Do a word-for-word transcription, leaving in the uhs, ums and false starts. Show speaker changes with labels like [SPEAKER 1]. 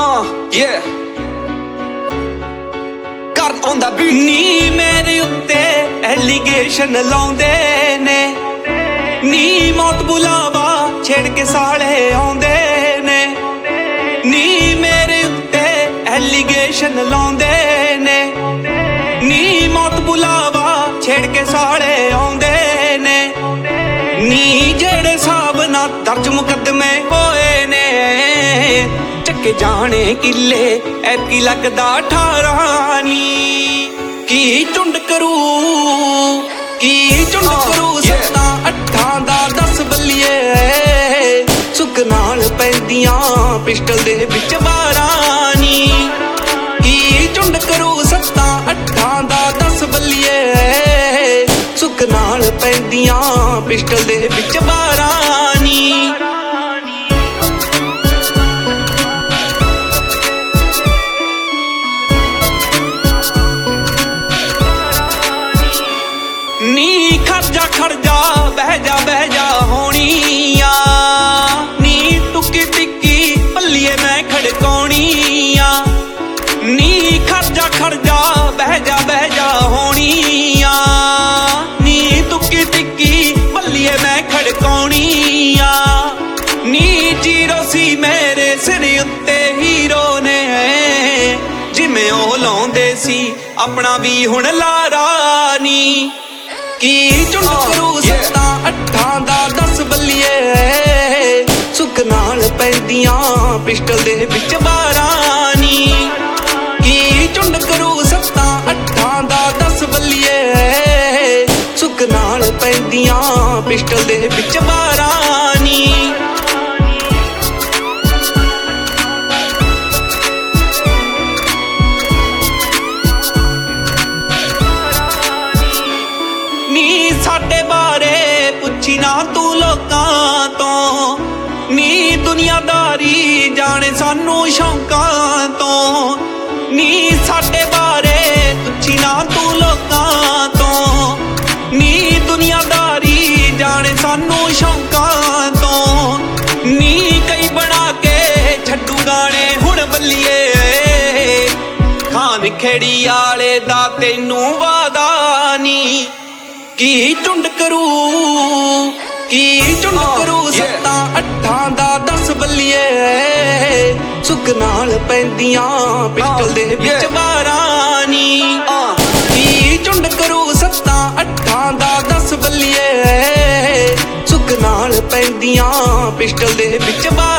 [SPEAKER 1] Uh, yeah. ਕਰ ਆਉਂਦਾ ਵੀ ਨੀ ਮੇਰੇ ਉੱਤੇ ਐਲੀਗੇਸ਼ਨ ਲਾਉਂਦੇ ਨੇ, ਨੀ ਮੌਤ ਬੁਲਾਵਾ ਛੇੜ ਕੇ ਸਾਲੇ ਆਉਂਦੇ ਨੇ, ਨੀ ਮੇਰੇ ਉੱਤੇ ਐਲੀਗੇਸ਼ਨ ਲਾਉਂਦੇ ਨੇ, ਨੀ ਮੌਤ ਬੁਲਾਵਾ ਛੇੜ ਕੇ ਸਾਲੇ ਆਉਂਦੇ ਨੇ, ਨੀ ਜਿਹੜੇ ਹਿਸਾਬ ਨਾਲ ਦਰਜ ਮੁਕੱਦਮੇ ਹੋਏ ਨੇ, ਚੱਕੇ ਜਾਣੇ ਕਿੱਲੇ ਐਤੀ ਲੱਗਦਾ ਅਠਾਰਾਂ ਨੀ। ਕੀ ਝੁੰਡ ਕਰੂ ਕੀ ਝੁੰਡ ਕਰੂ ਸੱਤਾਂ ਅੱਠਾਂ ਦਾ ਦਸ ਬੱਲੀਏ, ਸੁੱਕ ਨਾਲ ਪੈਂਦੀਆਂ ਪਿਸਟਲ ਦੇ ਵਿੱਚ ਬਾਰਾਂ ਨੀ। ਕੀ ਝੁੰਡ ਕਰੂ ਸੱਤਾਂ ਅੱਠਾਂ ਦਾ ਦਸ ਬੱਲੀਏ, ਸੁੱਕ ਨਾਲ ਪੈਂਦੀਆਂ ਪਿਸਟਲ ਦੇ ਵਿੱਚ ਬਾਰਾਂ ਨੀ। ਨੀ ਖਰਜਾ ਖਰਜਾ ਬਹਿ ਜਾ ਬਹਿ ਜਾ ਹੋਣੀ ਆ, ਨੀ ਟੁੱਕੀ ਟਿੱਕੀ ਪੱਲੀਏ ਮੈਂ ਖੜਕਾਉਣੀ ਆ, ਨੀ ਖਰਜਾ ਖਰਜਾ ਬਹਿ ਜਾ ਬਹਿ ਜਾ ਹੋਣੀ ਆ, ਨੀ ਟੁੱਕੀ ਟਿੱਕੀ ਪੱਲੀਏ ਮੈਂ ਖੜਕਾਉਣੀ ਆ, ਨੀ ਜੀਰੋ ਸੀ ਮੇਰੇ ਸਿਰ ਉੱਤੇ ਹੀਰੋ ਨੇ, ਜਿਵੇਂ ਉਹ ਲਾਉਂਦੇ ਸੀ ਆਪਣਾ ਵੀ ਹੁਣ ਲਾਰਾ ਨੀ। ਕੀ ਝੁੰਡ ਕਰੂ ਸੱਤਾਂ ਅੱਠਾਂ ਦਾ ਦਸ ਬੱਲੀਏ, ਸੁੱਕ ਨਾਲ ਪੈਂਦੀਆਂ ਪਿਸਟਲ ਦੇ ਵਿੱਚ ਬਾਰਾਂ ਨੀ। ਕੀ ਝੁੰਡ ਕਰੂ ਸੱਤਾਂ ਅੱਠਾਂ ਦਾ ਦਸ ਬੱਲੀਏ, ਸੁੱਕ ਨਾਲ ਪੈਂਦੀਆਂ ਪਿਸਟਲ ਦੇ ਵਿੱਚ ਬਾਰਾਂ ਨੀ। ਨੀ ਸਾਡੇ ਬਾਰੇ ਪੁੱਛੀ ਨਾ ਤੂੰ ਲੋਕਾਂ ਤੋਂ, ਨੀ ਦੁਨੀਆਦਾਰੀ ਜਾਣੇ ਸਾਨੂੰ ਸ਼ੌਂਕਾਂ ਤੋਂ, ਨੀ ਸਾਡੇ ਬਾਰੇ ਪੁੱਛੀ ਨਾ ਤੂੰ ਲੋਕਾਂ ਤੋਂ, ਨੀ ਦੁਨੀਆਦਾਰੀ ਜਾਣੇ ਸਾਨੂੰ ਸ਼ੌਂਕਾਂ ਤੋਂ, ਨੀ ਕਈ ਬਣਾ ਕੇ ਛੱਡੂ ਗਾਣੇ ਹੁਣ ਬੱਲੀਏ, ਖਾਨ ਖੇੜੀ ਆਲੇ ਦਾ ਤੈਨੂੰ ਵਾਦਾ ਨੀ। ਕੀ ਝੁੰਡ ਕਰੂ ਕੀ ਝੁੰਡ ਕਰੂ ਸੱਤਾਂ ਅੱਠਾਂ ਦਾ ਦਸ ਬੱਲੀਏ, ਸੁੱਕ ਨਾਲ ਪੈਂਦੀਆਂ ਪਿਸਟਲ ਦੇ ਵਿੱਚ ਬਾਰਾਂ ਨੀ। ਕੀ ਝੁੰਡ ਕਰੂ ਸੱਤਾਂ ਅੱਠਾਂ ਦਾ ਦਸ ਬੱਲੀਏ, ਸੁੱਕ ਨਾਲ ਪੈਂਦੀਆਂ ਪਿਸਟਲ ਦੇ ਵਿੱਚ ਬਾਰਾਂ